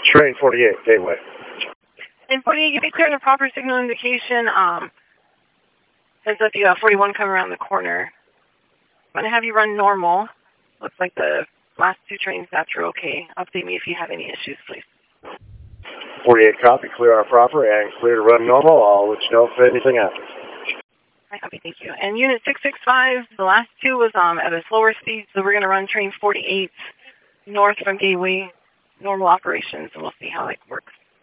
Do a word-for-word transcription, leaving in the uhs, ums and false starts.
Train forty-eight, Gateway. And forty-eight, you be clear on the proper signal indication. Um, says that you have forty-one come around the corner. I'm going to have you run normal. Looks like the last two train stats are okay. Update me if you have any issues, please. forty-eight, copy. Clear on proper and clear to run normal. I'll let you know if anything happens. Hi, copy, thank you. And unit six six five, the last two was um, at a slower speed, so we're going to run train forty-eight north from Gateway, normal operations, and we'll see how it works.